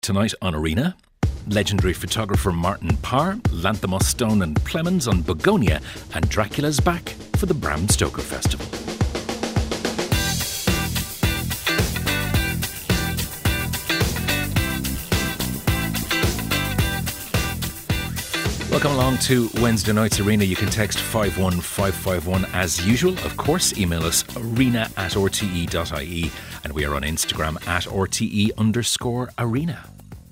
Tonight on Arena, legendary photographer Martin Parr, Lanthimos Stone and Plemons on Begonia, and Dracula's back for the Bram Stoker Festival. Welcome along to Wednesday night's Arena. You can text 51551 as usual. Of course, email us arena@rte.ie, and we are on Instagram @RTE_arena.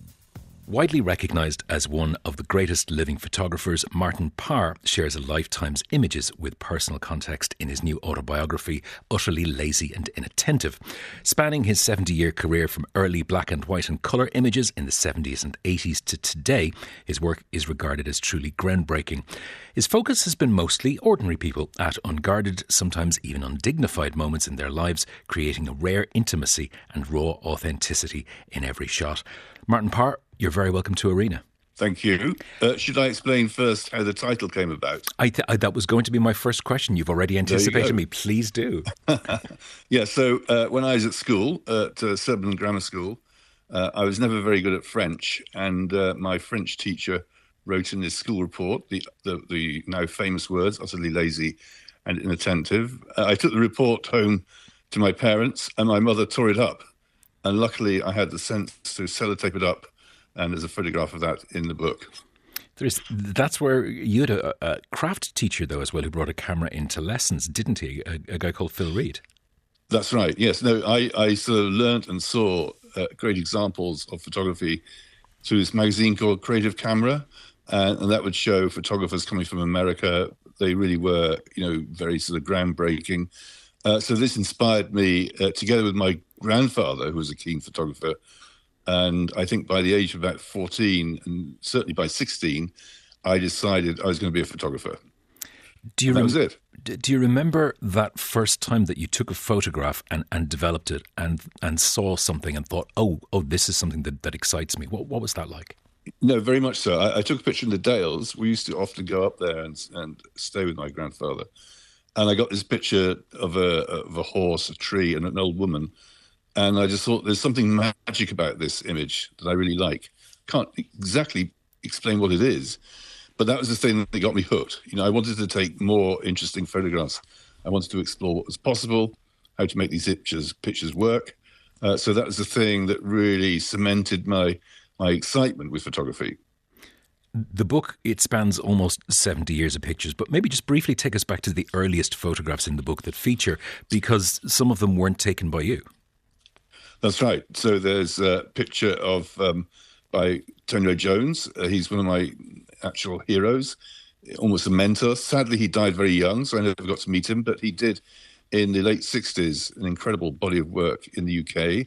Widely recognised as one of the greatest living photographers, Martin Parr shares a lifetime's images with personal context in his new autobiography, Utterly Lazy and Inattentive. Spanning his 70-year career from early black and white and colour images in the 70s and 80s to today, his work is regarded as truly groundbreaking. His focus has been mostly ordinary people at unguarded, sometimes even undignified moments in their lives, creating a rare intimacy and raw authenticity in every shot. Martin Parr, you're very welcome to Arena. Thank you. Should I explain first how the title came about? That was going to be my first question. You've already anticipated me. Please do. Yeah, so when I was at school, at Surbiton Grammar School, I was never very good at French, and my French teacher wrote in his school report the now famous words, utterly lazy and inattentive. I took the report home to my parents, and my mother tore it up. And luckily, I had the sense to sellotape it up, and there's a photograph of that in the book. That's where you had a craft teacher, though, as well, who brought a camera into lessons, didn't he? A guy called Phil Reed. That's right, yes. No, I sort of learnt and saw great examples of photography through this magazine called Creative Camera, and that would show photographers coming from America. They really were, very sort of groundbreaking. So this inspired me, together with my grandfather, who was a keen photographer. And I think by the age of about 14, and certainly by 16, I decided I was going to be a photographer. That was it. Do you remember that first time that you took a photograph and developed it and saw something and thought, oh, this is something that excites me? What was that like? No, very much so. I took a picture in the Dales. We used to often go up there and stay with my grandfather. And I got this picture of a horse, a tree, and an old woman. And I just thought there's something magic about this image that I really like. Can't exactly explain what it is, but that was the thing that got me hooked. I wanted to take more interesting photographs. I wanted to explore what was possible, how to make these pictures work. So that was the thing that really cemented my excitement with photography. The book, it spans almost 70 years of pictures, but maybe just briefly take us back to the earliest photographs in the book that feature, because some of them weren't taken by you. That's right. So there's a picture by Tonio Jones. He's one of my actual heroes, almost a mentor. Sadly, he died very young, so I never got to meet him, but he did, in the late 60s, an incredible body of work in the UK.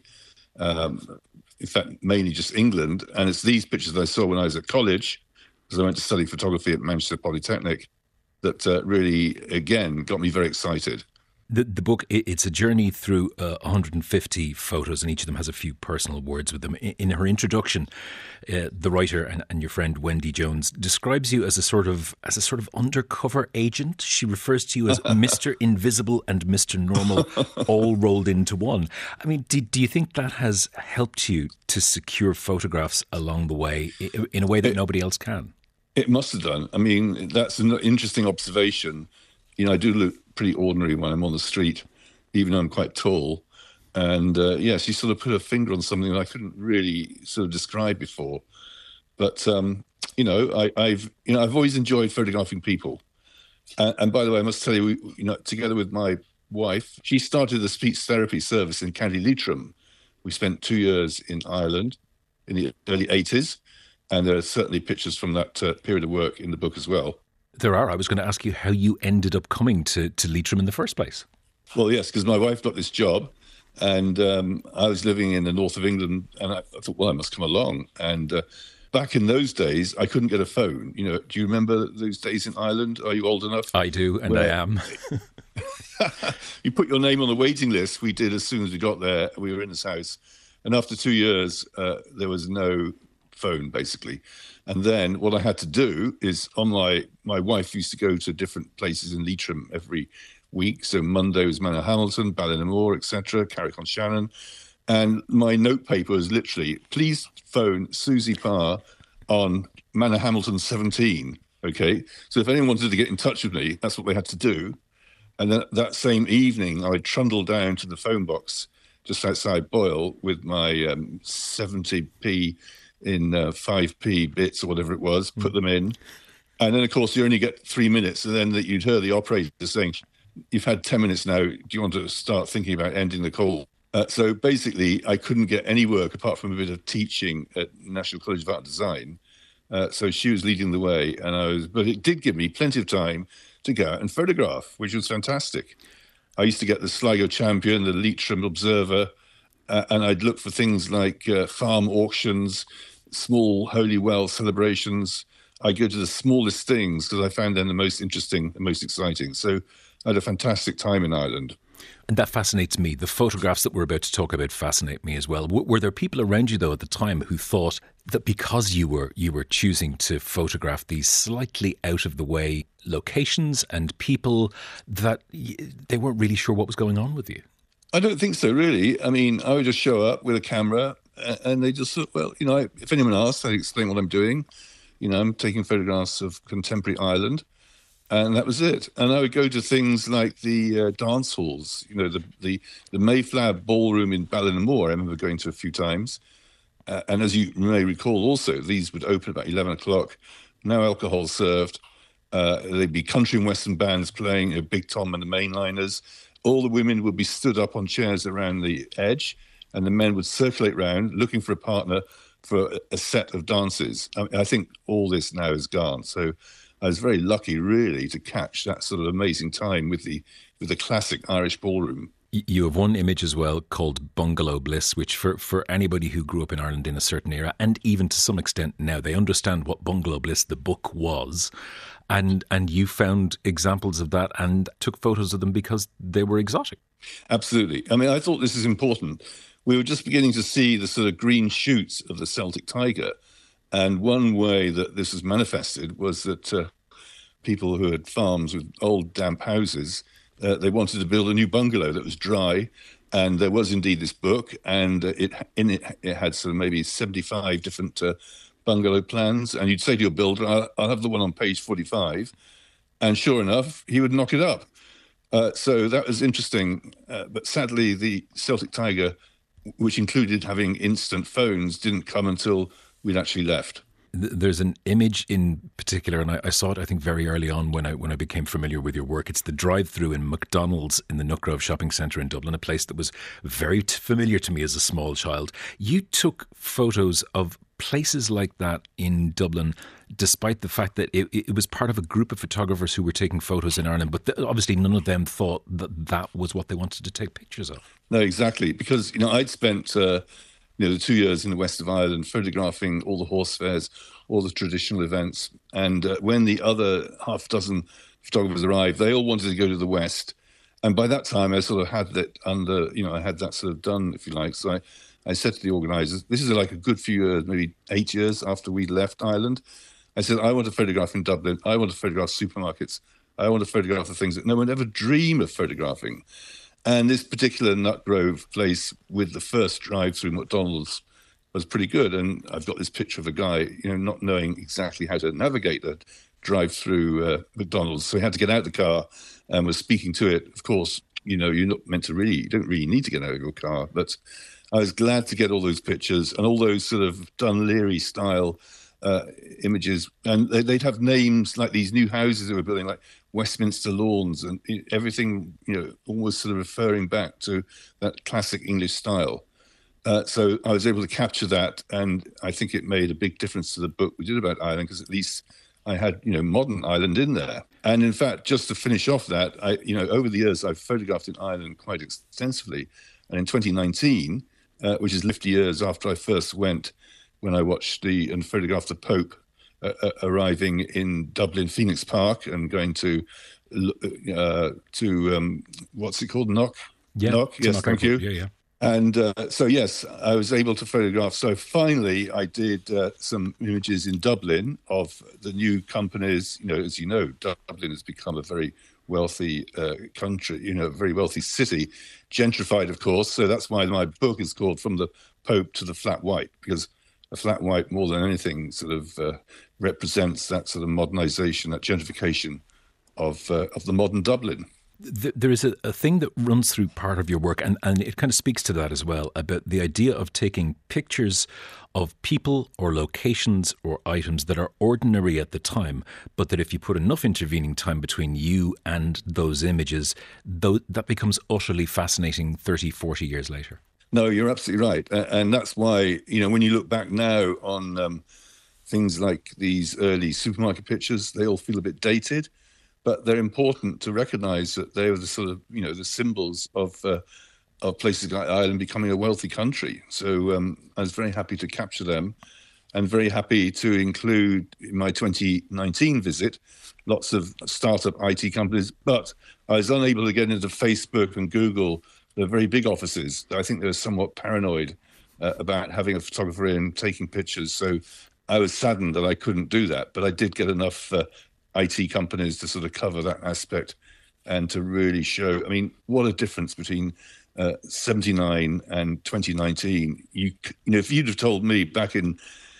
In fact, mainly just England. And it's these pictures that I saw when I was at college, because I went to study photography at Manchester Polytechnic, that really, again, got me very excited. The book, it's a journey through 150 photos, and each of them has a few personal words with them. In her introduction, the writer and your friend Wendy Jones describes you as a sort of undercover agent. She refers to you as Mr. Invisible and Mr. Normal all rolled into one. I mean, do you think that has helped you to secure photographs along the way in a way that nobody else can? It must have done. I mean, that's an interesting observation. I do look pretty ordinary when I'm on the street, even though I'm quite tall. And yes, you sort of put a finger on something that I couldn't really sort of describe before. But I've always enjoyed photographing people. And by the way, I must tell you, together with my wife, she started a speech therapy service in County Leitrim. We spent 2 years in Ireland in the early 80s, and there are certainly pictures from that period of work in the book as well. There are. I was going to ask you how you ended up coming to Leitrim in the first place. Well, yes, because my wife got this job, and I was living in the north of England, and I thought, well, I must come along. And back in those days, I couldn't get a phone. Do you remember those days in Ireland? Are you old enough? I do, and I am. You put your name on the waiting list. We did as soon as we got there. We were in this house. And after 2 years, there was no phone, basically. And then what I had to do is, my wife used to go to different places in Leitrim every week. So Monday was Manor Hamilton, Ballinamore, etc., Carrick-on-Shannon. And my notepaper was literally, please phone Susie Parr on Manor Hamilton 17. Okay. So if anyone wanted to get in touch with me, that's what they had to do. And then that same evening, I trundled down to the phone box just outside Boyle with my 70p in 5p bits or whatever it was, put them in. And then, of course, you only get 3 minutes. And then you'd hear the operator saying, you've had 10 minutes now. Do you want to start thinking about ending the call? So basically, I couldn't get any work apart from a bit of teaching at National College of Art and Design. So she was leading the way, but it did give me plenty of time to go out and photograph, which was fantastic. I used to get the Sligo Champion, the Leitrim Observer, and I'd look for things like farm auctions, small holy well celebrations. I go to the smallest things because I found them the most interesting, the most exciting. So I had a fantastic time in Ireland. And that fascinates me. The photographs that we're about to talk about fascinate me as well. Were there people around you, though, at the time who thought that because you were choosing to photograph these slightly out of the way locations and people, that they weren't really sure what was going on with you? I don't think so, really. I mean, I would just show up with a camera and they just thought, well, if anyone asks, I explain what I'm doing. I'm taking photographs of contemporary Ireland. And that was it. And I would go to things like the dance halls, the Mayflower Ballroom in Ballinamore. I remember going to a few times. And as you may recall also, these would open about 11 o'clock. No alcohol served. There'd be country and western bands playing, Big Tom and the Mainliners. All the women would be stood up on chairs around the edge, and the men would circulate round looking for a partner for a set of dances. I think all this now is gone. So I was very lucky, really, to catch that sort of amazing time with the classic Irish ballroom. You have one image as well called Bungalow Bliss, which for anybody who grew up in Ireland in a certain era, and even to some extent now, they understand what Bungalow Bliss, the book, was. And you found examples of that and took photos of them because they were exotic. Absolutely. I mean, I thought this is important. We were just beginning to see the sort of green shoots of the Celtic tiger. And one way that this was manifested was that people who had farms with old damp houses, they wanted to build a new bungalow that was dry. And there was indeed this book, and it had sort of maybe 75 different bungalow plans. And you'd say to your builder, I'll have the one on page 45. And sure enough, he would knock it up. So that was interesting. But sadly, the Celtic tiger, which included having instant phones, didn't come until we'd actually left. There's an image in particular, and I saw it, I think, very early on when I became familiar with your work. It's the drive-through in McDonald's in the Nookgrove Shopping Centre in Dublin, a place that was very familiar to me as a small child. You took photos of places like that in Dublin, despite the fact that it was part of a group of photographers who were taking photos in Ireland, but obviously none of them thought that was what they wanted to take pictures of. No, exactly, because I'd spent the 2 years in the west of Ireland photographing all the horse fairs, all the traditional events. And when the other half dozen photographers arrived, they all wanted to go to the west. And by that time, I sort of had that I had that sort of done, if you like. So I said to the organisers, this is like a good few years, maybe 8 years after we'd left Ireland. I said, I want to photograph in Dublin. I want to photograph supermarkets. I want to photograph the things that no one ever dreamed of photographing. And this particular Nutgrove place with the first drive-through McDonald's was pretty good. And I've got this picture of a guy, not knowing exactly how to navigate a drive-through McDonald's. So he had to get out of the car and was speaking to it. Of course, you're not meant to you don't really need to get out of your car. But I was glad to get all those pictures and all those sort of Dun Leary style images. And they'd have names like these new houses they were building, like Westminster Lawns, and everything, almost sort of referring back to that classic English style. So I was able to capture that, and I think it made a big difference to the book we did about Ireland, because at least I had, modern Ireland in there. And in fact, just to finish off that, over the years, I've photographed in Ireland quite extensively. And in 2019, which is 50 years after I first went, when I watched and photographed the Pope arriving in Dublin Phoenix Park and going to what's it called? Knock? Yeah, Knock. Yes, Knock thank you. Yeah. And so, yes, I was able to photograph. So finally, I did some images in Dublin of the new companies. As you know, Dublin has become a very wealthy country, very wealthy city, gentrified, of course. So that's why my book is called From the Pope to the Flat White, because a flat white, more than anything, sort of represents that sort of modernization, that gentrification of the modern Dublin. There is a thing that runs through part of your work, and it kind of speaks to that as well, about the idea of taking pictures of people or locations or items that are ordinary at the time, but that if you put enough intervening time between you and those images, that becomes utterly fascinating 30, 40 years later. No, you're absolutely right. And that's why, when you look back now on things like these early supermarket pictures, they all feel a bit dated. But they're important to recognise that they were the sort of, the symbols of places like Ireland becoming a wealthy country. So I was very happy to capture them, and very happy to include in my 2019 visit lots of startup IT companies. But I was unable to get into Facebook and Google, the very big offices. I think they were somewhat paranoid about having a photographer in taking pictures. So I was saddened that I couldn't do that. But I did get enough IT companies to sort of cover that aspect and to really show, what a difference between 79 and 2019. If you'd have told me back in,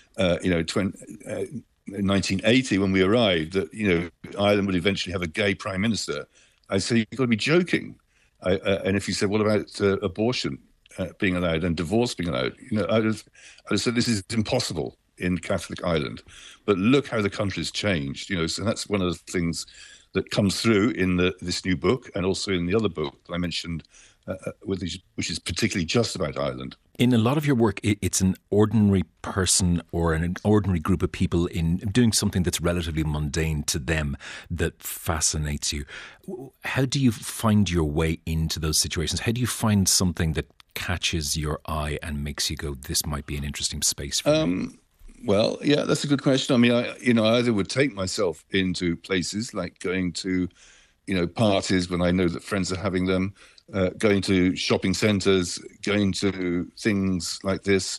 1980 when we arrived that, Ireland would eventually have a gay prime minister, I'd say, you've got to be joking. And if you said, what about abortion being allowed and divorce being allowed? I'd have said, this is impossible in Catholic Ireland. But look how the country's changed, so that's one of the things that comes through in this new book, and also in the other book that I mentioned, which is particularly just about Ireland. In a lot of your work, it's an ordinary person or an ordinary group of people in doing something that's relatively mundane to them that fascinates you. How do you find your way into those situations? How do you find something that catches your eye and makes you go, this might be an interesting space for me? Well, yeah, that's a good question. I either would take myself into places like going to, parties when I know that friends are having them, going to shopping centres, going to things like this,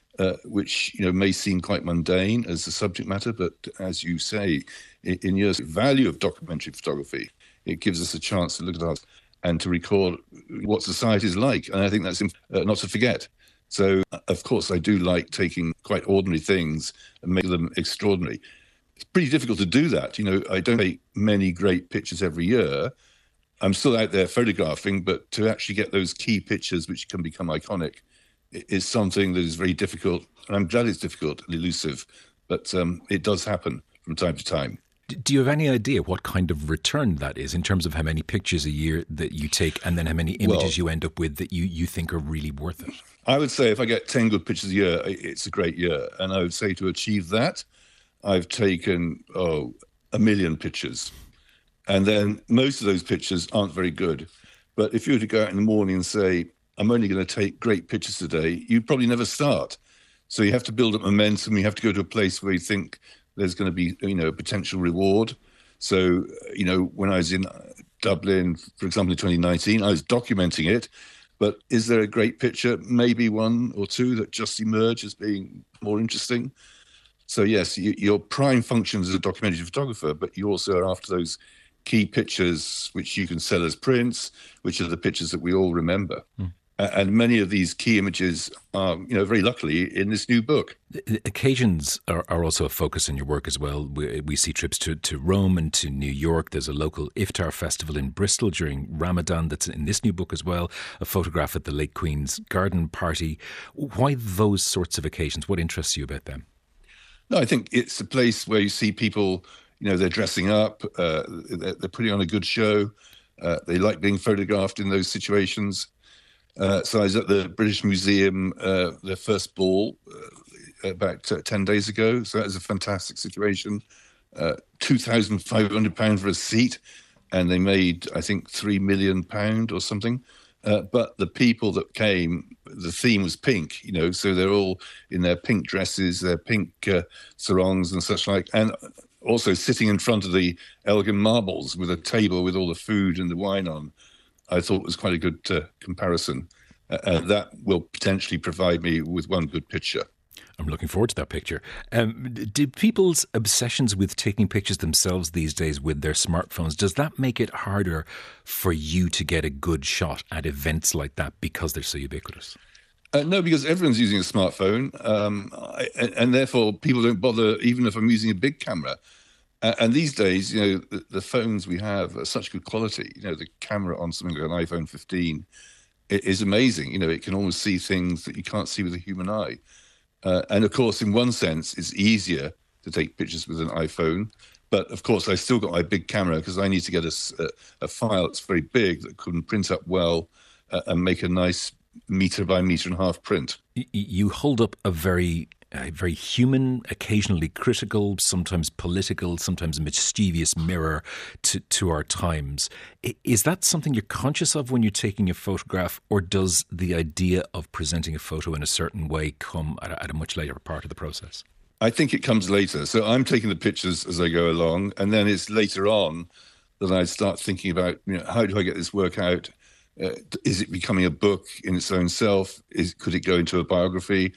which, may seem quite mundane as a subject matter. But as you say, in your value of documentary photography, it gives us a chance to look at us and to record what society is like. And I think that's not to forget. So, of course, I do like taking quite ordinary things and make them extraordinary. It's pretty difficult to do that. I don't take many great pictures every year. I'm still out there photographing, but to actually get those key pictures which can become iconic is something that is very difficult. And I'm glad it's difficult and elusive, but it does happen from time to time. Do you have any idea what kind of return that is in terms of how many pictures a year that you take and then how many images you end up with that you think are really worth it? I would say if I get 10 good pictures a year, it's a great year. And I would say to achieve that, I've taken, 1 million pictures. And then most of those pictures aren't very good. But if you were to go out in the morning and say, I'm only going to take great pictures today, you'd probably never start. So you have to build up momentum. You have to go to a place where you think there's going to be, a potential reward. So, when I was in Dublin, for example, in 2019, I was documenting it. But is there a great picture, maybe one or two that just emerge as being more interesting? So, yes, your prime function as a documentary photographer, but you also are after those key pictures which you can sell as prints, which are the pictures that we all remember. And many of these key images are, very luckily in this new book. Occasions are also a focus in your work as well. We see trips to Rome and to New York. There's a local Iftar festival in Bristol during Ramadan that's in this new book as well. A photograph at the late Queen's garden party. Why those sorts of occasions? What interests you about them? No, I think it's a place where you see people, they're dressing up, they're putting on a good show. They like being photographed in those situations. So I was at the British Museum, their first ball, about 10 days ago. So that was a fantastic situation. £2,500 for a seat, and they made, I think, £3 million or something. But the people that came, the theme was pink, so they're all in their pink dresses, their pink sarongs and such like, and also sitting in front of the Elgin marbles with a table with all the food and the wine on. I thought was quite a good comparison. That will potentially provide me with one good picture. I'm looking forward to that picture. Do people's obsessions with taking pictures themselves these days with their smartphones, does that make it harder for you to get a good shot at events like that because they're so ubiquitous? No, because everyone's using a smartphone, and therefore people don't bother, even if I'm using a big camera. And these days, the phones we have are such good quality. The camera on something like an iPhone 15 is amazing. It can almost see things that you can't see with a human eye. And of course, in one sense, it's easier to take pictures with an iPhone. But of course, I still got my big camera because I need to get a file that's very big that can print up well and make a nice meter by meter and a half print. You hold up a very human, occasionally critical, sometimes political, sometimes mischievous mirror to our times. Is that something you're conscious of when you're taking a photograph, or does the idea of presenting a photo in a certain way come at a much later part of the process? I think it comes later. So I'm taking the pictures as I go along, and then it's later on that I start thinking about, how do I get this work out? Is it becoming a book in its own self? Could it go into a biography?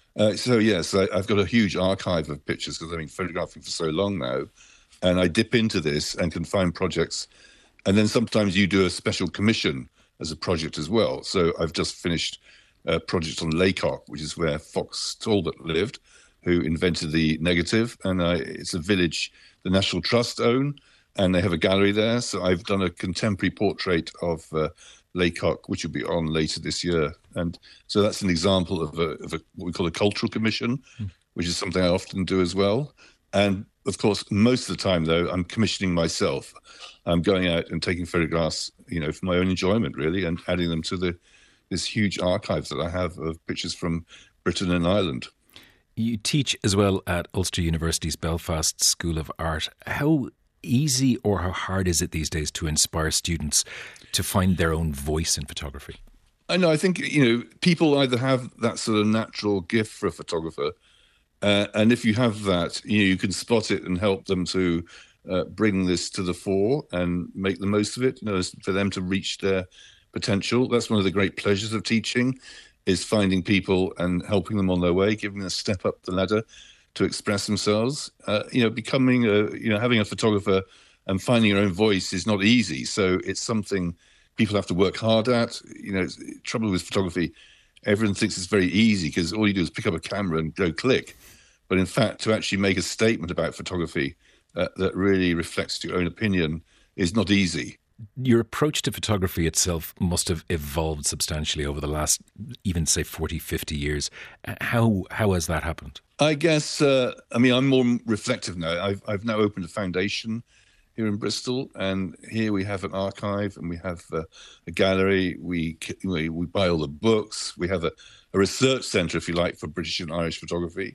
So yes, I've got a huge archive of pictures because I've been photographing for so long now, and I dip into this and can find projects. And then sometimes you do a special commission as a project as well. So I've just finished a project on Laycock, which is where Fox Talbot lived, who invented the negative. And it's a village the National Trust own, and they have a gallery there. So I've done a contemporary portrait of Laycock, which will be on later this year. And so that's an example of what we call a cultural commission, which is something I often do as well. And of course, most of the time, though, I'm commissioning myself. I'm going out and taking photographs, for my own enjoyment, really, and adding them to this huge archive that I have of pictures from Britain and Ireland. You teach as well at Ulster University's Belfast School of Art. How easy or how hard is it these days to inspire students to find their own voice in photography? I know. I think, people either have that sort of natural gift for a photographer, and if you have that, you can spot it and help them to bring this to the fore and make the most of it, for them to reach their potential. That's one of the great pleasures of teaching, is finding people and helping them on their way, giving them a step up the ladder to express themselves. Becoming having a photographer and finding your own voice is not easy. So it's something people have to work hard at. Trouble with photography, everyone thinks it's very easy because all you do is pick up a camera and go click. But in fact, to actually make a statement about photography that really reflects your own opinion is not easy. Your approach to photography itself must have evolved substantially over the last, even say 40, 50 years. How has that happened? I guess, I'm more reflective now. I've now opened a foundation here in Bristol, and here we have an archive and we have a gallery. We buy all the books. We have a research centre, if you like, for British and Irish photography.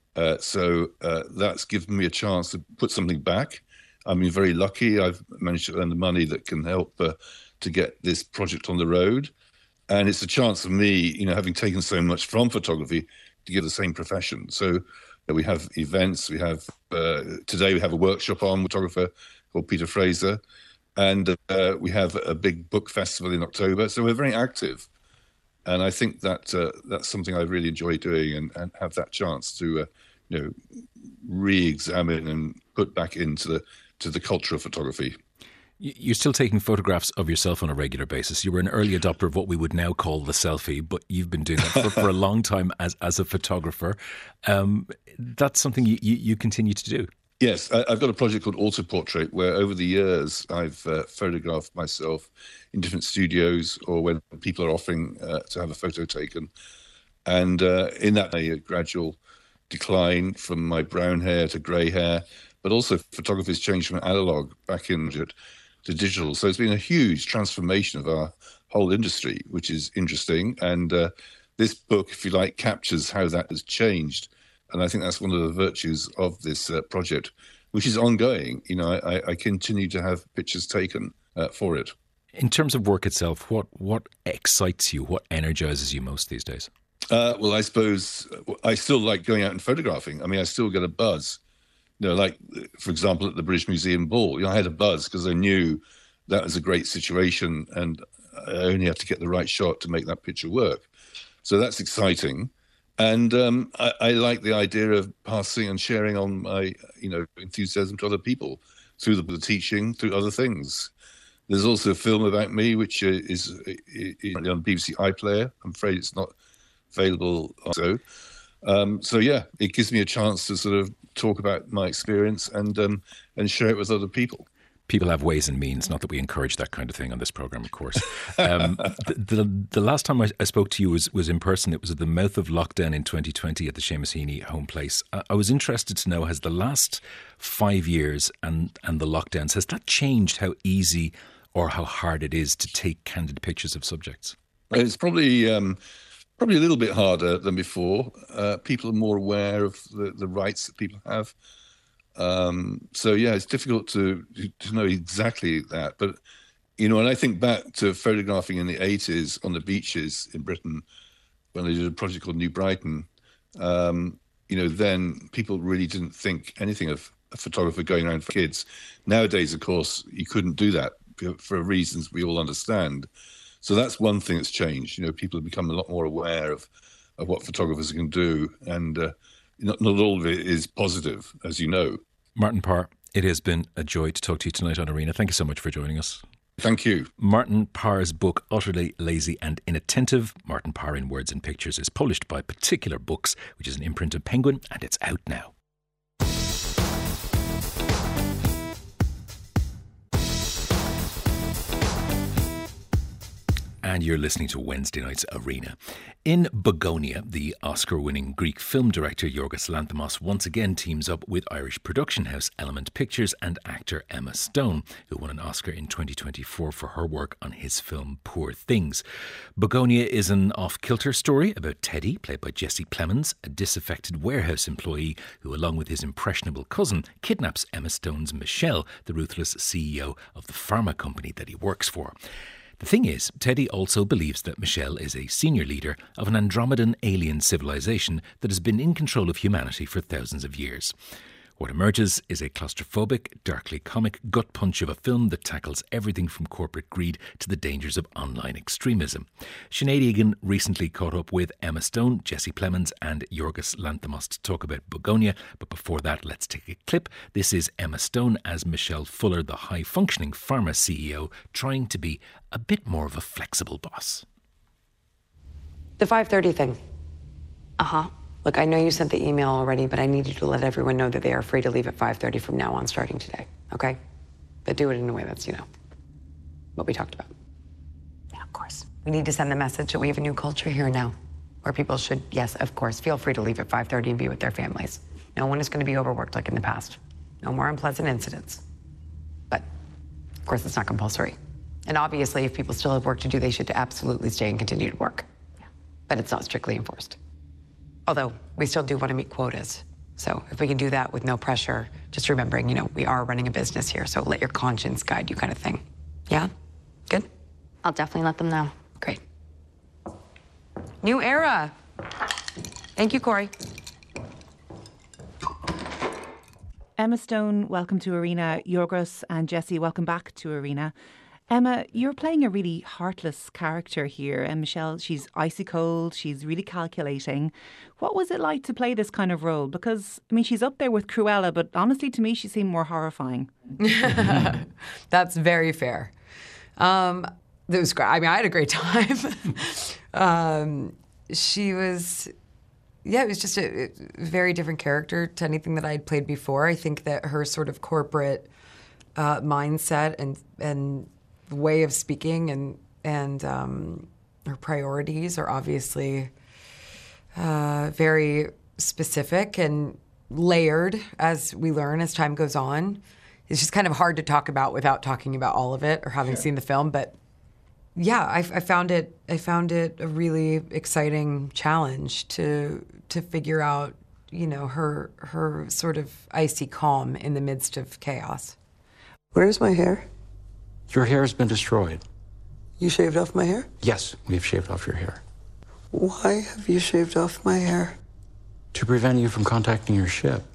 So that's given me a chance to put something back. I've been very lucky. I've managed to earn the money that can help to get this project on the road. And it's a chance for me, having taken so much from photography, to give the same profession. So we have events. We have today we have a workshop on photographer called Peter Fraser. And we have a big book festival in October. So we're very active. And I think that that's something I really enjoy doing, and have that chance to, re-examine and put back into the culture of photography. You're still taking photographs of yourself on a regular basis. You were an early adopter of what we would now call the selfie, but you've been doing that for a long time as a photographer. That's something you continue to do. Yes, I've got a project called Autoportrait, where over the years I've photographed myself in different studios or when people are offering to have a photo taken. And in that, a gradual decline from my brown hair to grey hair, but also photography's changed from analog back into to digital. So it's been a huge transformation of our whole industry, which is interesting. And this book, if you like, captures how that has changed. And I think that's one of the virtues of this project, which is ongoing. I continue to have pictures taken for it. In terms of work itself, what excites you? What energizes you most these days? Well, I suppose I still like going out and photographing. I still get a buzz. Like, for example, at the British Museum Ball, I had a buzz because I knew that was a great situation and I only have to get the right shot to make that picture work. So that's exciting. And I like the idea of passing and sharing on my, enthusiasm to other people through the teaching, through other things. There's also a film about me, which is on BBC iPlayer. I'm afraid it's not available. So yeah, it gives me a chance to sort of talk about my experience and share it with other people. People have ways and means, not that we encourage that kind of thing on this programme, of course. The last time I spoke to you was in person. It was at the mouth of lockdown in 2020 at the Seamus Heaney home place. I was interested to know, has the last 5 years and the lockdowns, has that changed how easy or how hard it is to take candid pictures of subjects? It's probably a little bit harder than before. People are more aware of the rights that people have. So yeah, it's difficult to know exactly that. But, when I think back to photographing in the 80s on the beaches in Britain, when they did a project called New Brighton, then people really didn't think anything of a photographer going around for kids. Nowadays, of course, you couldn't do that for reasons we all understand. So that's one thing that's changed. People have become a lot more aware of what photographers can do, and not all of it is positive, as you know. Martin Parr, it has been a joy to talk to you tonight on Arena. Thank you so much for joining us. Thank you. Martin Parr's book, Utterly Lazy and Inattentive, Martin Parr in Words and Pictures, is published by Particular Books, which is an imprint of Penguin, and it's out now. And you're listening to Wednesday night's Arena. In Begonia, the Oscar-winning Greek film director Yorgos Lanthimos once again teams up with Irish production house Element Pictures and actor Emma Stone, who won an Oscar in 2024 for her work on his film Poor Things. Begonia is an off-kilter story about Teddy, played by Jesse Plemons, a disaffected warehouse employee who, along with his impressionable cousin, kidnaps Emma Stone's Michelle, the ruthless CEO of the pharma company that he works for. The thing is, Teddy also believes that Michelle is a senior leader of an Andromedan alien civilization that has been in control of humanity for thousands of years. What emerges is a claustrophobic, darkly comic gut punch of a film that tackles everything from corporate greed to the dangers of online extremism. Sinead Egan recently caught up with Emma Stone, Jesse Plemons and Yorgos Lanthimos to talk about Begonia. But before that, let's take a clip. This is Emma Stone as Michelle Fuller, the high-functioning pharma CEO, trying to be a bit more of a flexible boss. The 5:30 thing. Uh-huh. Look, I know you sent the email already, but I need you to let everyone know that they are free to leave at 5:30 from now on, starting today, okay? But do it in a way that's, what we talked about. Yeah, of course. We need to send the message that we have a new culture here now, where people should, yes, of course, feel free to leave at 5:30 and be with their families. No one is going to be overworked like in the past. No more unpleasant incidents. But, of course, it's not compulsory. And obviously, if people still have work to do, they should absolutely stay and continue to work. Yeah. But it's not strictly enforced. Although, we still do want to meet quotas. So if we can do that with no pressure, just remembering, we are running a business here, so let your conscience guide you kind of thing. Yeah? Good? I'll definitely let them know. Great. New era. Thank you, Corey. Emma Stone, welcome to Arena. Yorgos and Jesse, welcome back to Arena. Emma, you're playing a really heartless character here. And Michelle, she's icy cold. She's really calculating. What was it like to play this kind of role? Because, she's up there with Cruella, but honestly, to me, she seemed more horrifying. That's very fair. It was great. I had a great time. She was... Yeah, it was just a very different character to anything that I'd played before. I think that her sort of corporate mindset and way of speaking and her priorities are obviously very specific and layered, as we learn as time goes on. It's just kind of hard to talk about without talking about all of it or having seen the film. But yeah, I found it a really exciting challenge to figure out, her sort of icy calm in the midst of chaos. Where's my hair? Your hair has been destroyed. You shaved off my hair? Yes, we've shaved off your hair. Why have you shaved off my hair? To prevent you from contacting your ship.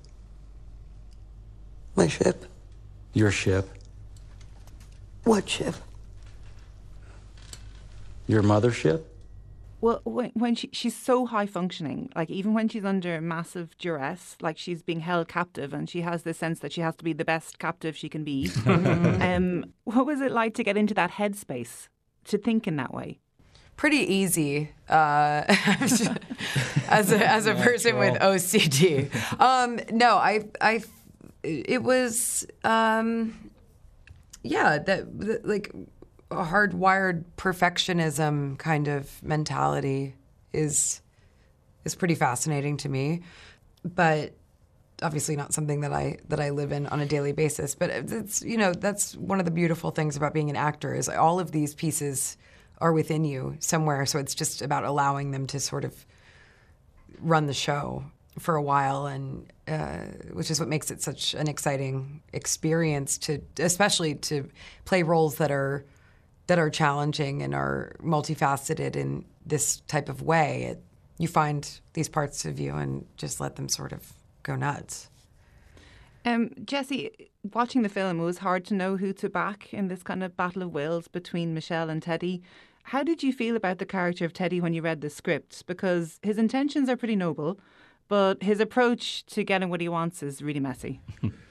My ship? Your ship. What ship? Your mothership? Well, when she's so high functioning, like even when she's under massive duress, like she's being held captive and she has this sense that she has to be the best captive she can be. What was it like to get into that headspace, to think in that way? Pretty easy as a person with OCD. It was like a hardwired perfectionism kind of mentality is pretty fascinating to me, but obviously not something that I live in on a daily basis. But it's, that's one of the beautiful things about being an actor, is all of these pieces are within you somewhere. So it's just about allowing them to sort of run the show for a while, and which is what makes it such an exciting experience, especially to play roles that are challenging and are multifaceted in this type of way. You find these parts of you and just let them sort of go nuts. Jessie, watching the film, it was hard to know who to back in this kind of battle of wills between Michelle and Teddy. How did you feel about the character of Teddy when you read the script? Because his intentions are pretty noble, but his approach to getting what he wants is really messy.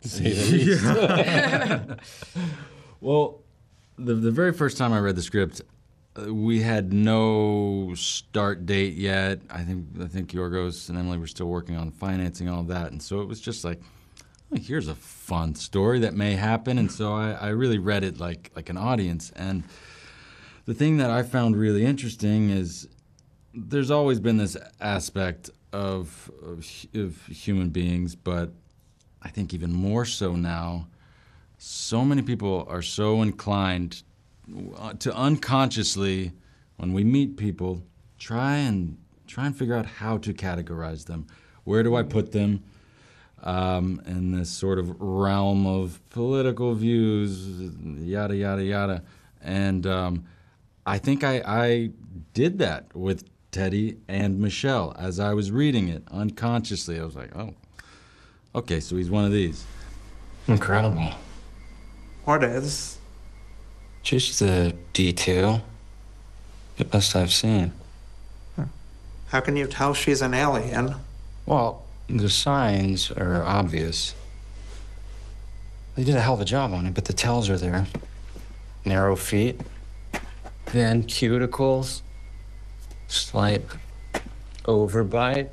Well, the very first time I read the script, we had no start date yet. I think Yorgos and Emily were still working on financing all of that, and so it was just like, oh, here's a fun story that may happen. And so I really read it like an audience. And the thing that I found really interesting is there's always been this aspect of human beings, but I think even more so now, so many people are so inclined to unconsciously, when we meet people, try and figure out how to categorize them. Where do I put them in this sort of realm of political views, yada, yada, yada. And I think I did that with Teddy and Michelle as I was reading it unconsciously. I was like, oh, okay, so he's one of these. Incredible. What is? Just the D2. The best I've seen. How can you tell she's an alien? Well, the signs are obvious. They did a hell of a job on it, but the tells are there. Narrow feet, thin cuticles, slight overbite,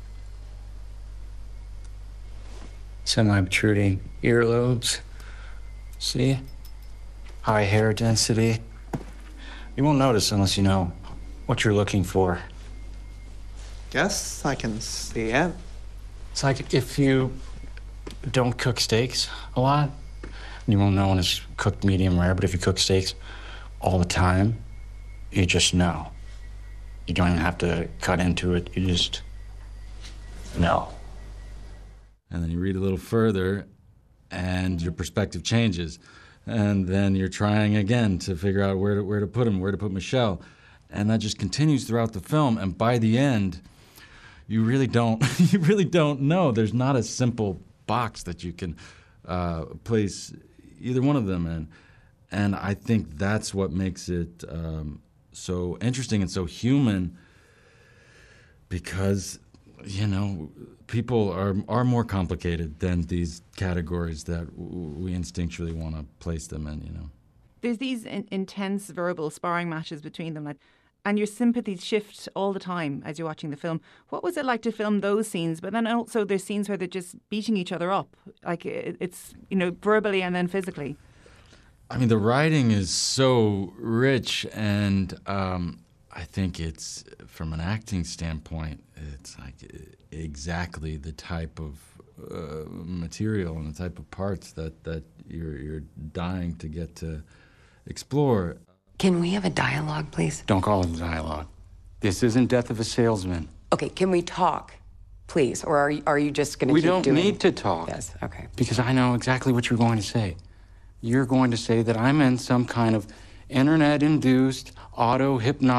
semi-protruding earlobes. See? High hair density. You won't notice unless you know what you're looking for. Guess I can see it. It's like if you don't cook steaks a lot, you won't know when it's cooked medium rare, but if you cook steaks all the time, you just know. You don't even have to cut into it, you just know. And then you read a little further, and your perspective changes. And then you're trying again to figure out where to put him, where to put Michelle. And that just continues throughout the film. And by the end, you really don't know. There's not a simple box that you can place either one of them in. And I think that's what makes it so interesting and so human, because, people are more complicated than these categories that we instinctually want to place them in, There's these intense verbal sparring matches between them, and your sympathies shift all the time as you're watching the film. What was it like to film those scenes? But then also there's scenes where they're just beating each other up, like it's, verbally and then physically. I mean, the writing is so rich, and I think it's, from an acting standpoint, it's like exactly the type of material and the type of parts that you're dying to get to explore. Can we have a dialogue, please? Don't call it a dialogue. This isn't Death of a Salesman. Okay, can we talk, please? Or are you just going to keep doing... We don't need to talk. Yes, okay. Because I know exactly what you're going to say. You're going to say that I'm in some kind of internet-induced, auto-hypnotic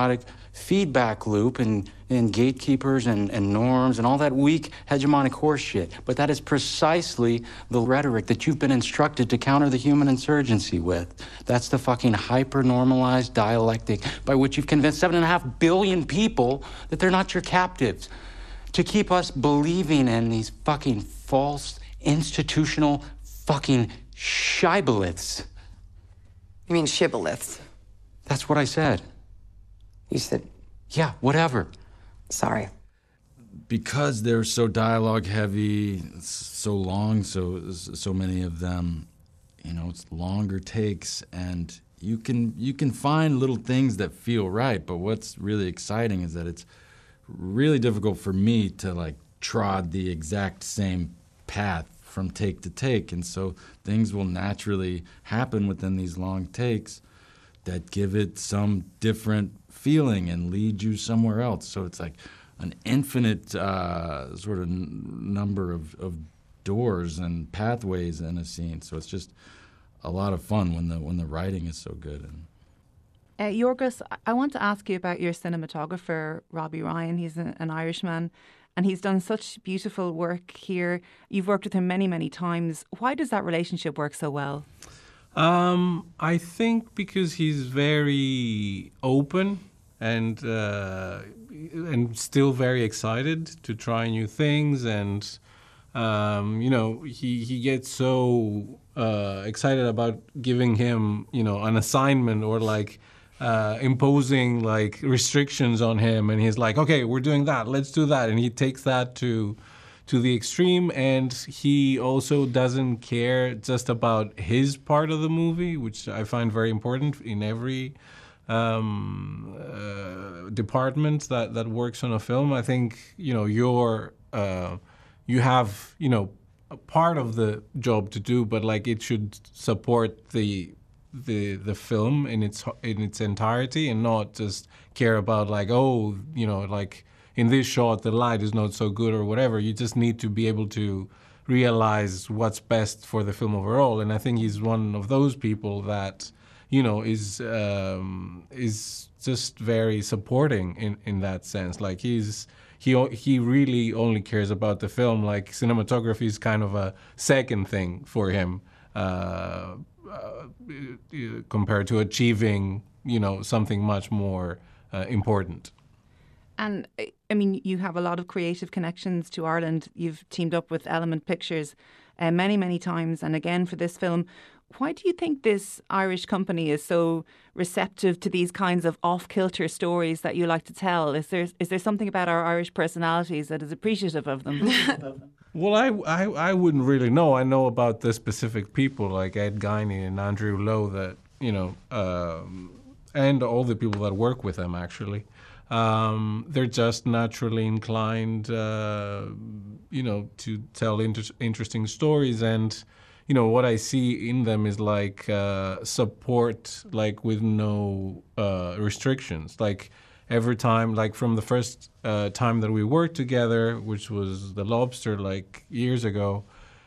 feedback loop and gatekeepers and norms and all that weak hegemonic horse shit. But that is precisely the rhetoric that you've been instructed to counter the human insurgency with. That's the fucking hyper-normalized dialectic by which you've convinced 7.5 billion people that they're not your captives, to keep us believing in these fucking false institutional fucking shibboleths. You mean shibboleths? That's what I said. You said... Yeah, whatever. Sorry. Because they're so dialogue heavy, so long, so many of them, you know, it's longer takes, and you can find little things that feel right, but what's really exciting is that it's really difficult for me to like trod the exact same path from take to take, and so things will naturally happen within these long takes that give it some different feeling and lead you somewhere else. So it's like an infinite sort of number of doors and pathways in a scene. So it's just a lot of fun when the writing is so good. Yorgos, I want to ask you about your cinematographer, Robbie Ryan. He's an Irishman, and he's done such beautiful work here. You've worked with him many, many times. Why does that relationship work so well? I think because he's very open and still very excited to try new things, and you know, he gets so excited about giving him, you know, an assignment or like imposing like restrictions on him, and he's like, okay, we're doing that, let's do that, and he takes that to the extreme, and he also doesn't care just about his part of the movie, which I find very important in every department that works on a film. I think, you know, you have, you know, a part of the job to do, but like it should support the film in its entirety, and not just care about like, oh, you know, like in this shot the light is not so good or whatever. You just need to be able to realize what's best for the film overall. And I think he's one of those people that, you know, is just very supporting in that sense. Like he really only cares about the film. Like cinematography is kind of a second thing for him compared to achieving, you know, something much more important. And I mean, you have a lot of creative connections to Ireland. You've teamed up with Element Pictures many, many times, and again for this film. Why do you think this Irish company is so receptive to these kinds of off-kilter stories that you like to tell? Is there something about our Irish personalities that is appreciative of them? Well, I wouldn't really know. I know about the specific people like Ed Guiney and Andrew Lowe that, you know, and all the people that work with them actually. They're just naturally inclined, you know, to tell interesting stories, and you know what I see in them is like support, like with no restrictions. Like every time, like from the first time that we worked together, which was The Lobster, like years ago.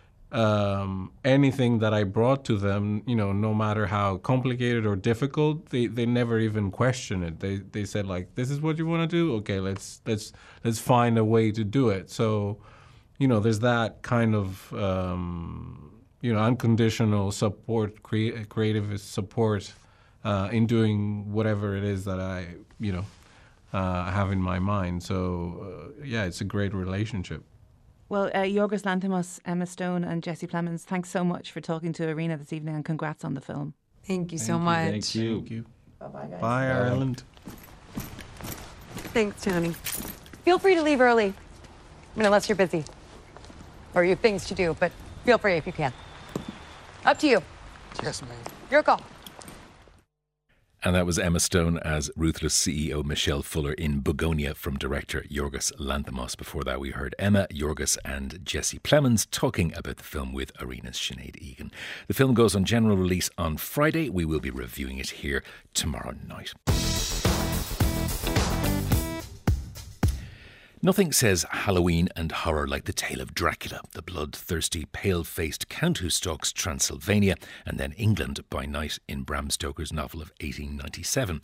Anything that I brought to them, you know, no matter how complicated or difficult, they never even question it. They said like, this is what you want to do? Okay, let's find a way to do it. So, you know, there's that kind of, you know, unconditional support, creative support in doing whatever it is that I, you know, have in my mind. So, yeah, it's a great relationship. Well, Yorgos Lanthimos, Emma Stone and Jesse Plemons, thanks so much for talking to Arena this evening, and congrats on the film. Thank you so much. Thank you. Thank you. Bye-bye, guys. Bye, Ireland. Thanks, Tony. Feel free to leave early. I mean, unless you're busy. Or you have things to do, but feel free if you can. Up to you. Yes, ma'am. Your call. And that was Emma Stone as ruthless CEO Michelle Fuller in Begonia from director Yorgos Lanthimos. Before that, we heard Emma, Yorgos and Jesse Plemons talking about the film with Arena's Sinead Egan. The film goes on general release on Friday. We will be reviewing it here tomorrow night. Nothing says Halloween and horror like the tale of Dracula, the bloodthirsty, pale-faced count who stalks Transylvania and then England by night in Bram Stoker's novel of 1897.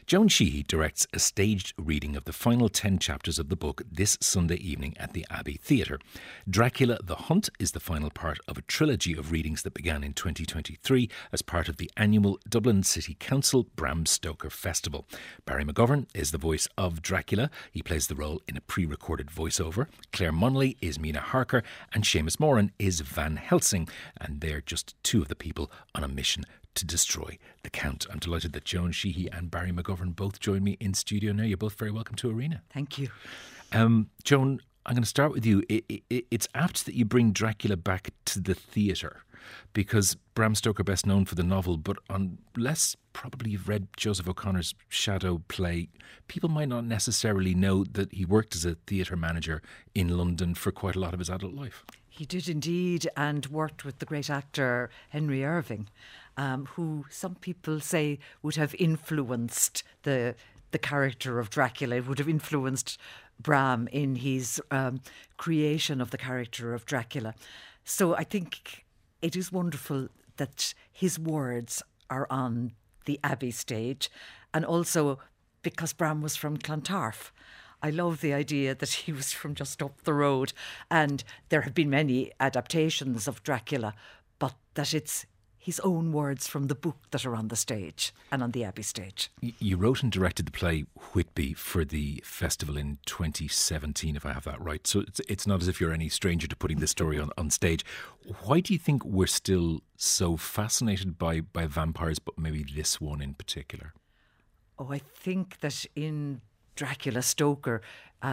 Joan Sheehy directs a staged reading of the final 10 chapters of the book this Sunday evening at the Abbey Theatre. Dracula the Hunt is the final part of a trilogy of readings that began in 2023 as part of the annual Dublin City Council Bram Stoker Festival. Barry McGovern is the voice of Dracula. He plays the role in a pre-recorded voiceover. Claire Munnelly is Mina Harker and Seamus Moran is Van Helsing, and they're just two of the people on a mission to destroy the Count. I'm delighted that Joan Sheehy and Barry McGovern both join me in studio now. You're both very welcome to Arena. Thank you. Joan, I'm going to start with you. It's apt that you bring Dracula back to the theatre, because Bram Stoker best known for the novel, but unless probably you've read Joseph O'Connor's Shadow play, people might not necessarily know that he worked as a theatre manager in London for quite a lot of his adult life. He did indeed, and worked with the great actor Henry Irving, who some people say would have influenced the character of Dracula. It would have influenced Bram in his creation of the character of Dracula. So I think it is wonderful that his words are on the Abbey stage, and also because Bram was from Clontarf. I love the idea that he was from just up the road, and there have been many adaptations of Dracula, but that it's his own words from the book that are on the stage and on the Abbey stage. You wrote and directed the play Whitby for the festival in 2017, if I have that right. So it's not as if you're any stranger to putting this story on stage. Why do you think we're still so fascinated by vampires, but maybe this one in particular? Oh, I think that in Dracula, Stoker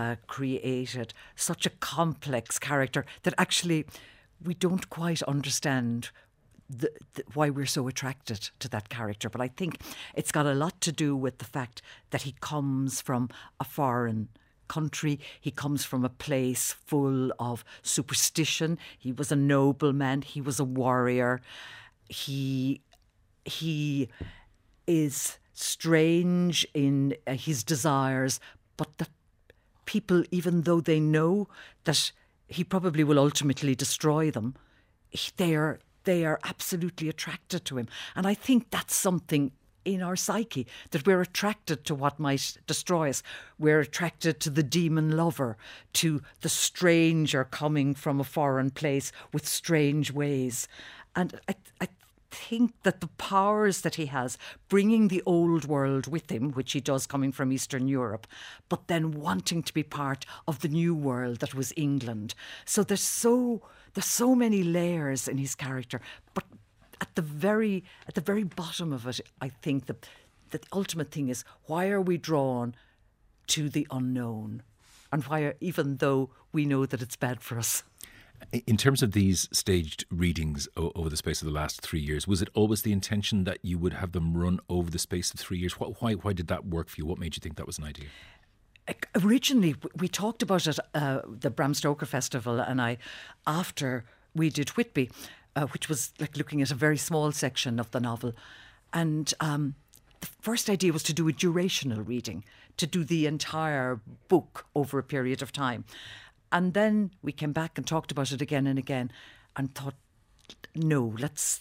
created such a complex character that actually we don't quite understand why we're so attracted to that character. But I think it's got a lot to do with the fact that he comes from a foreign country. He comes from a place full of superstition. He was a nobleman. He was a warrior. He is strange in his desires, but the people, even though they know that he probably will ultimately destroy them, they are absolutely attracted to him. And I think that's something in our psyche, that we're attracted to what might destroy us. We're attracted to the demon lover, to the stranger coming from a foreign place with strange ways. And I think that the powers that he has, bringing the old world with him, which he does coming from Eastern Europe, but then wanting to be part of the new world that was England. So there's so many layers in his character, but at the very bottom of it, I think that the ultimate thing is, why are we drawn to the unknown, and why, even though we know that it's bad for us? In terms of these staged readings over the space of the last 3 years, was it always the intention that you would have them run over the space of 3 years? Why did that work for you? What made you think that was an idea? Originally, we talked about it at the Bram Stoker Festival, and after we did Whitby, which was like looking at a very small section of the novel. And the first idea was to do a durational reading, to do the entire book over a period of time. And then we came back and talked about it again and again and thought, no,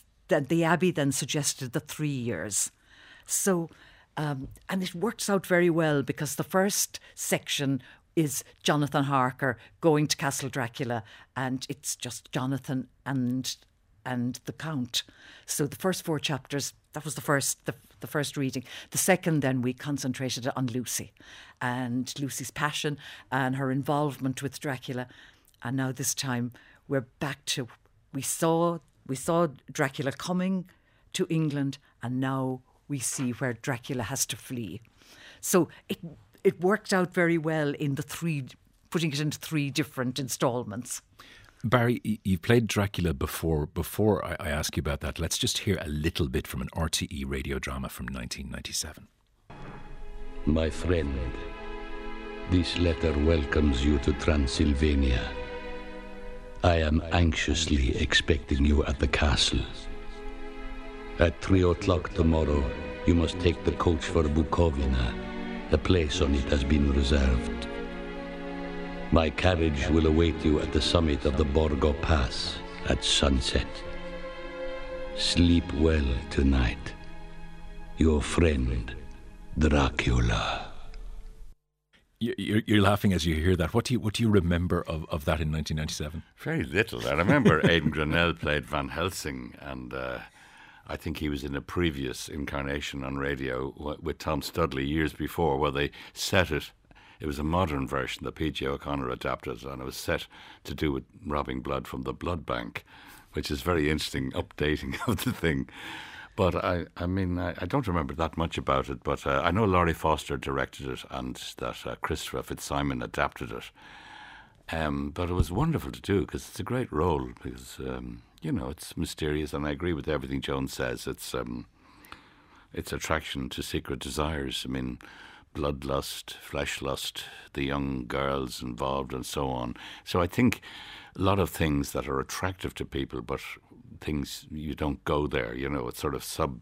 the Abbey then suggested the 3 years. So, and it works out very well, because the first section is Jonathan Harker going to Castle Dracula, and it's just Jonathan and the Count. So the first 4 chapters, that was the first reading. The second, then, we concentrated on Lucy and Lucy's passion and her involvement with Dracula. And now this time we're back to, we saw Dracula coming to England, and now we see where Dracula has to flee. So it worked out very well in putting it into 3 different installments. Barry, you've played Dracula before. Before I ask you about that, let's just hear a little bit from an RTE radio drama from 1997. My friend, this letter welcomes you to Transylvania. I am anxiously expecting you at the castle. At 3 o'clock tomorrow, you must take the coach for Bukovina. The place on it has been reserved. My carriage will await you at the summit of the Borgo Pass at sunset. Sleep well tonight. Your friend, Dracula. You're laughing as you hear that. What do you remember of that in 1997? Very little. I remember Aidan Grinnell played Van Helsing, and I think he was in a previous incarnation on radio with Tom Studley years before, where they set it. It was a modern version that P.J. O'Connor adapted, and it was set to do with robbing blood from the blood bank, which is very interesting updating of the thing. But I don't remember that much about it, but I know Laurie Foster directed it and that Christopher Fitzsimon adapted it. But it was wonderful to do because it's a great role because, it's mysterious, and I agree with everything Joan says. It's attraction to secret desires. I mean, bloodlust, flesh lust, the young girls involved and so on. So I think a lot of things that are attractive to people, but things you don't go there, it's sort of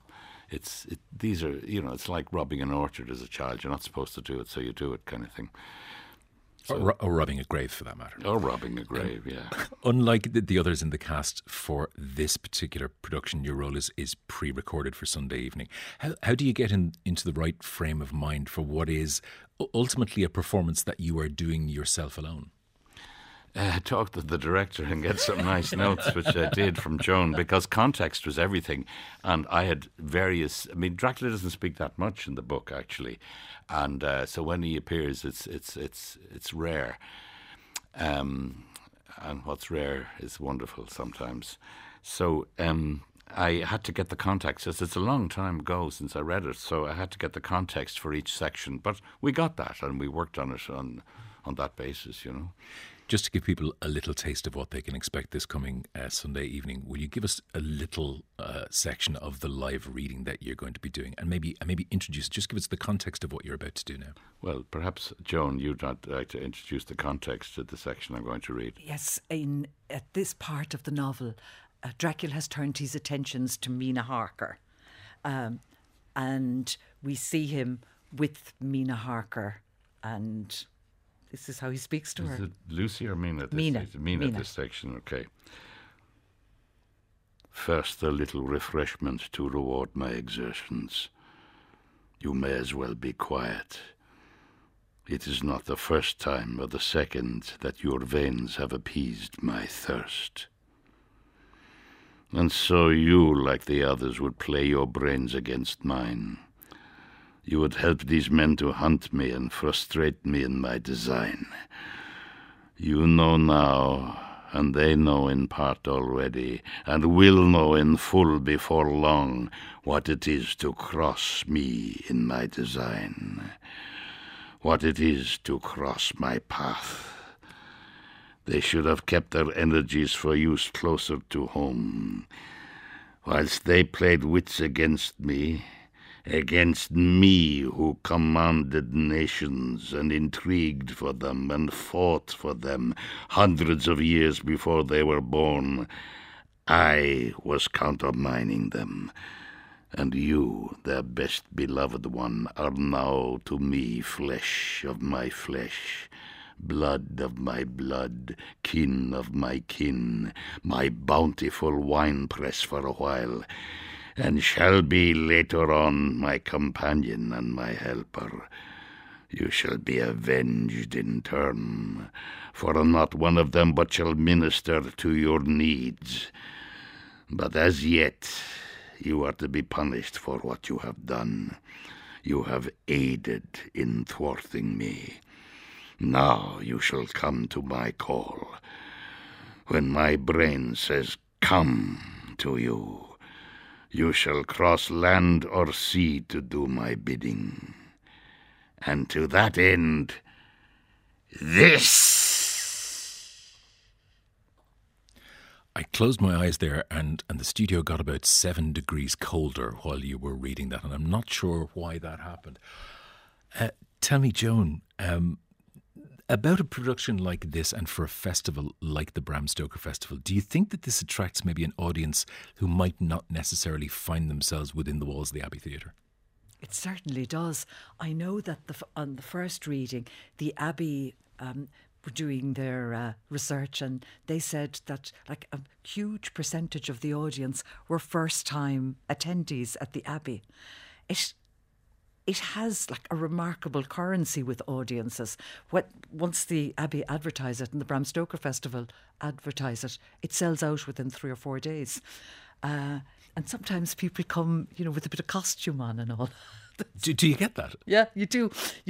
it's like robbing an orchard as a child. You're not supposed to do it, so you do it, kind of thing. So, or robbing a grave, for that matter. Or robbing a grave, yeah. Unlike the others in the cast for this particular production, your role is pre-recorded for Sunday evening. How do you get into the right frame of mind for what is ultimately a performance that you are doing yourself alone? Talk to the director and get some nice notes, which I did from Joan, because context was everything. And I had Dracula doesn't speak that much in the book, actually. And so when he appears, it's rare. And what's rare is wonderful sometimes. So I had to get the context. It's a long time ago since I read it, so I had to get the context for each section. But we got that, and we worked on it on that basis, Just to give people a little taste of what they can expect this coming Sunday evening, will you give us a little section of the live reading that you're going to be doing, and maybe introduce, just give us the context of what you're about to do now? Well, perhaps, Joan, you'd like to introduce the context to the section I'm going to read. Yes, at this part of the novel, Dracula has turned his attentions to Mina Harker, and we see him with Mina Harker, and this is how he speaks to her. Is it Lucy or Mina? Mina this section, okay. First, a little refreshment to reward my exertions. You may as well be quiet. It is not the first time or the second that your veins have appeased my thirst. And so you, like the others, would play your brains against mine. You would help these men to hunt me and frustrate me in my design. You know now, and they know in part already, and will know in full before long, what it is to cross me in my design, what it is to cross my path. They should have kept their energies for use closer to home. Whilst they played wits against me who commanded nations and intrigued for them and fought for them hundreds of years before they were born, I was countermining them. And you, their best beloved one, are now to me flesh of my flesh, blood of my blood, kin of my kin, my bountiful winepress for a while, and shall be later on my companion and my helper. You shall be avenged in turn, for not one of them but shall minister to your needs. But as yet, you are to be punished for what you have done. You have aided in thwarting me. Now you shall come to my call. When my brain says, "Come," to you, you shall cross land or sea to do my bidding. And to that end, this. I closed my eyes there and the studio got about 7 degrees colder while you were reading that, and I'm not sure why that happened. Tell me, Joan, about a production like this and for a festival like the Bram Stoker Festival, do you think that this attracts maybe an audience who might not necessarily find themselves within the walls of the Abbey Theatre? It certainly does. I know that on the first reading, the Abbey were doing their research, and they said that like a huge percentage of the audience were first-time attendees at the Abbey. it has like a remarkable currency with audiences. Once the Abbey advertise it and the Bram Stoker Festival advertise it, it sells out within 3 or 4 days. And sometimes people come, with a bit of costume on and all. Do you get that? Yeah, you do.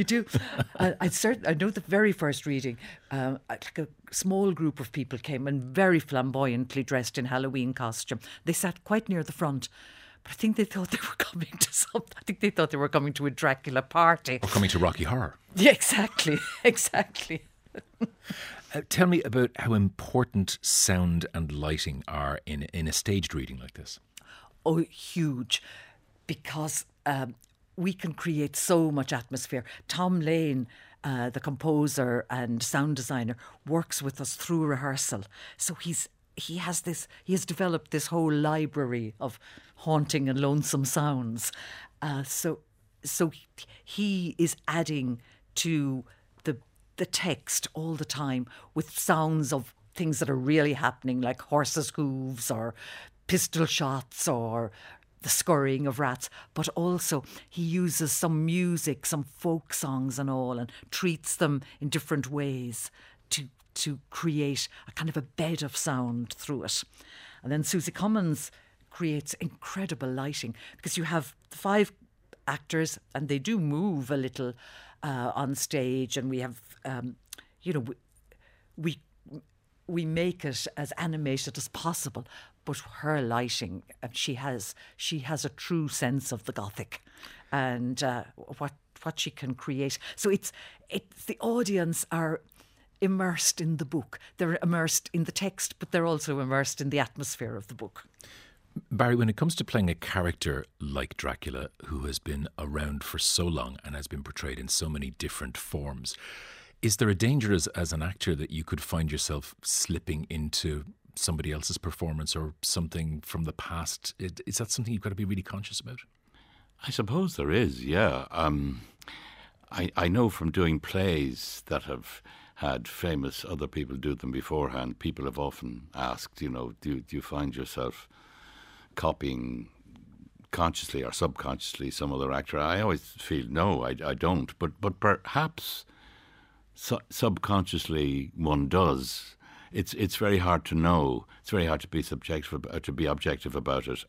I know the very first reading, like a small group of people came and very flamboyantly dressed in Halloween costume. They sat quite near the front. But I think they thought they were coming to something. I think they thought they were coming to a Dracula party. Or coming to Rocky Horror. Yeah, exactly. Tell me about how important sound and lighting are in a staged reading like this. Oh, huge. Because we can create so much atmosphere. Tom Lane, the composer and sound designer, works with us through rehearsal. So he has developed this whole library of haunting and lonesome sounds. So he is adding to the text all the time with sounds of things that are really happening, like horses' hooves or pistol shots or the scurrying of rats. But also he uses some music, some folk songs and all, and treats them in different ways to create a kind of a bed of sound through it. And then Susie Cummins creates incredible lighting, because you have 5 actors and they do move a little on stage, and we have, we make it as animated as possible. But her lighting, she has a true sense of the Gothic and what she can create. So it's the audience are immersed in the book. They're immersed in the text, but they're also immersed in the atmosphere of the book. Barry, when it comes to playing a character like Dracula, who has been around for so long and has been portrayed in so many different forms, is there a danger as an actor that you could find yourself slipping into somebody else's performance or something from the past? Is that something you've got to be really conscious about? I suppose there is, yeah. I know from doing plays that have had famous other people do them beforehand, people have often asked, do you find yourself copying consciously or subconsciously some other actor? I always feel no, I don't. But perhaps subconsciously one does. It's very hard to know. It's very hard to be objective about it.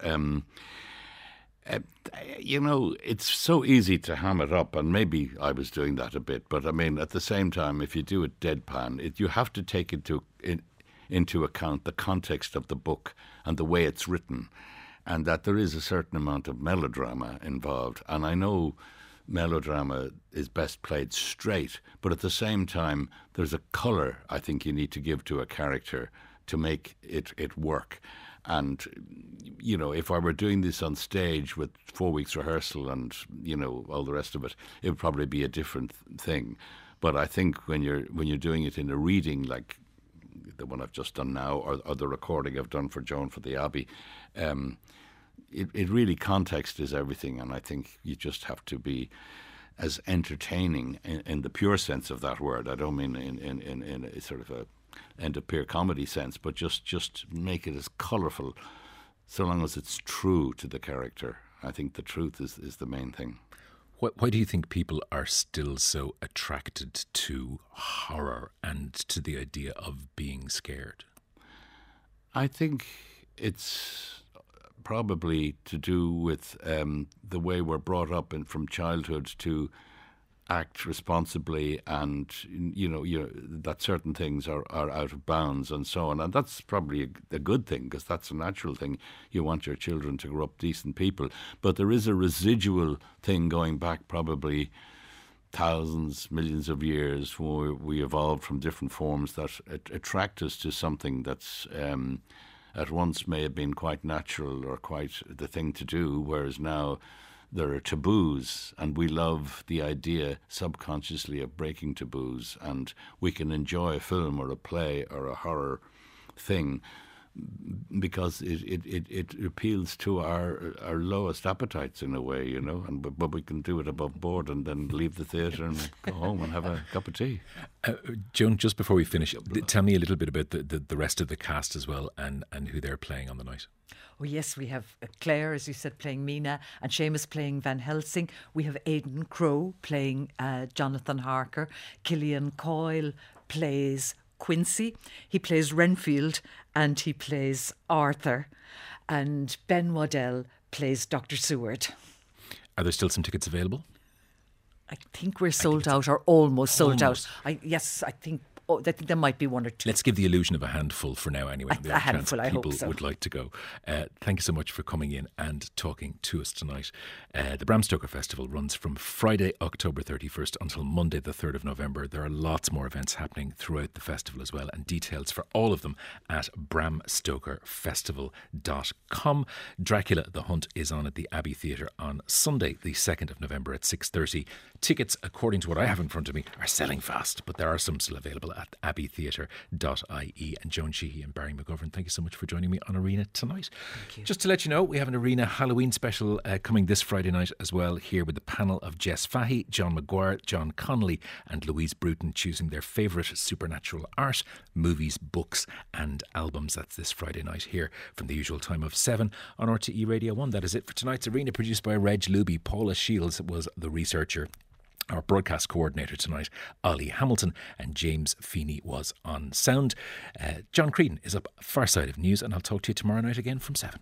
It's so easy to ham it up, and maybe I was doing that a bit. But I mean, at the same time, if you do it deadpan, you have to take into account the context of the book and the way it's written, and that there is a certain amount of melodrama involved. And I know melodrama is best played straight, but at the same time, there's a colour I think you need to give to a character to make it work. And, if I were doing this on stage with 4 weeks rehearsal and, all the rest of it, it would probably be a different thing. But I think when you're doing it in a reading like the one I've just done now, or the recording I've done for Joan for the Abbey, it really, context is everything, and I think you just have to be as entertaining in the pure sense of that word. I don't mean in a sort of a end-of-peer comedy sense, but just make it as colourful, so long as it's true to the character. I think the truth is the main thing. Why do you think people are still so attracted to horror and to the idea of being scared? I think it's probably to do with the way we're brought up from childhood to act responsibly, and that certain things are out of bounds and so on. And that's probably a good thing, because that's a natural thing. You want your children to grow up decent people. But there is a residual thing going back probably thousands, millions of years, where we evolved from different forms that attract us to something that's at once may have been quite natural or quite the thing to do, whereas now there are taboos, and we love the idea subconsciously of breaking taboos, and we can enjoy a film or a play or a horror thing because it appeals to our lowest appetites in a way, you know. But we can do it above board and then leave the theatre and go home and have a cup of tea. Joan, just before we finish, tell me a little bit about the rest of the cast as well, and who they're playing on the night. Oh yes, we have Claire, as you said, playing Mina, and Seamus playing Van Helsing. We have Aidan Crowe playing Jonathan Harker. Killian Coyle plays Quincy. He plays Renfield, and he plays Arthur. And Ben Waddell plays Dr. Seward. Are there still some tickets available? I think we're sold out, or almost sold out. I think there might be one or two. Let's give the illusion of a handful for now anyway. A handful, I hope so. People would like to go. Thank you so much for coming in and talking to us tonight. The Bram Stoker Festival runs from Friday, October 31st until Monday, the 3rd of November. There are lots more events happening throughout the festival as well, and details for all of them at bramstokerfestival.com. Dracula the Hunt is on at the Abbey Theatre on Sunday, the 2nd of November at 6:30. Tickets, according to what I have in front of me, are selling fast, but there are some still available at abbeytheatre.ie. And Joan Sheehy and Barry McGovern, thank you so much for joining me on Arena tonight. Just to let you know, we have an Arena Halloween special coming this Friday night as well, here with the panel of Jess Fahey, John Maguire, John Connolly and Louise Bruton, choosing their favourite supernatural art, movies, books and albums. That's this Friday night here from the usual time of 7 on RTE Radio 1. That is it for tonight's Arena, produced by Reg Luby. Paula Shields was the researcher. Our broadcast coordinator tonight, Ollie Hamilton, and James Feeney was on sound. John Creedon is up far side of news, and I'll talk to you tomorrow night again from 7.